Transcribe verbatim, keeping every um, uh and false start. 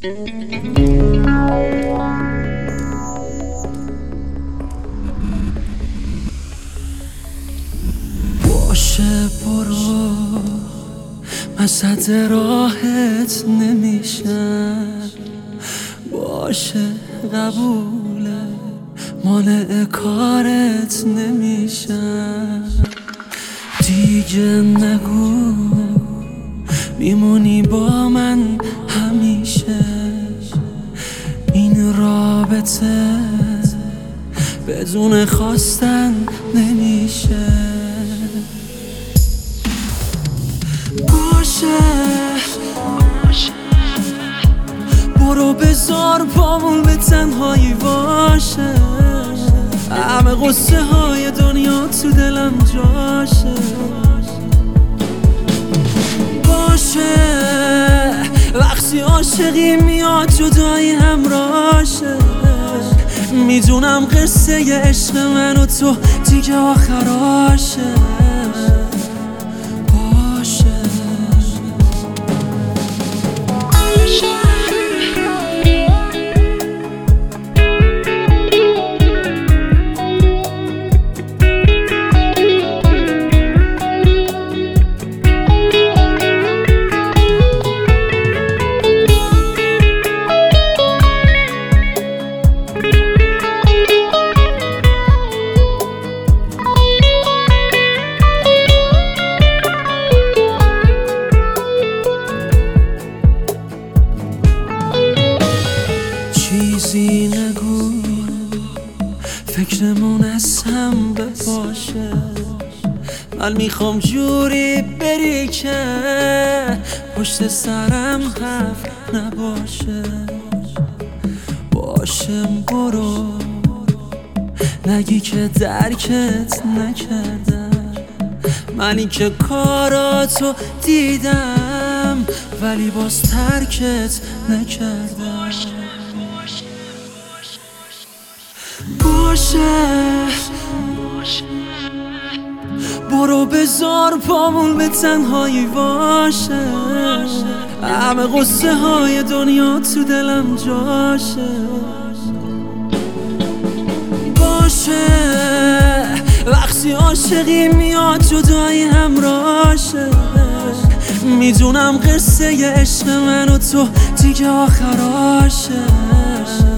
باشه برو، من صد راحت نمیشم. باشه قبوله، مانع کارت نمیشم. دیگه نگو میمونی با من همیشه. این رابطه بدون خواستن نمیشه. باشه برو بذار پامون به تنهایی باشه. همه قصه های دنیا تو دلم جاشه. باشه وقتی عاشقی میاد جدایی همراشه. میدونم قصه عشق من و تو دیگه آخراشه. چیزی نگو فکرمون از هم بپاشه. من میخوام جوری بری که پشت سرم حرف نباشه. باشه برو نگی که درکت نکردم. منی که کاراتو دیدم ولی باز ترکت نکردم. باشه برو بذار پامون به تنهایی باشه. همه قصه های دنیا تو دلم جاشه. باشه وقتی عاشقی میاد جدایی همراشه. میدونم قصه عشق من و تو دیگه آخراشه.